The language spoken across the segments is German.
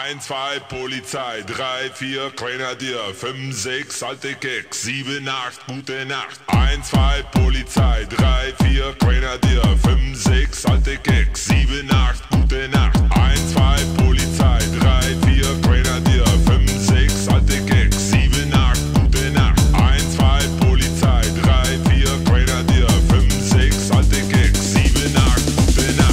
1, 2, Polizei, 3, 4, Grenadier, 5, 6, alte Keks, 7, 8, gute Nacht. 1, 2, Polizei, 3, 4, Grenadier, 5, 6, alte Keks, 7, 8, gute Nacht. 1, 2, Polizei, 3, 4, Grenadier, 5, 6, alte Keks, 7, 8, gute Nacht. 1, 2, Polizei, 3, 4, Grenadier, 5, 6, alte Keks, 7, 8, gute Nacht.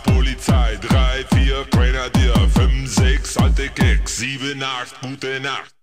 Grenadier, 5, 6, alte Keks, 7, 8, gute Nacht.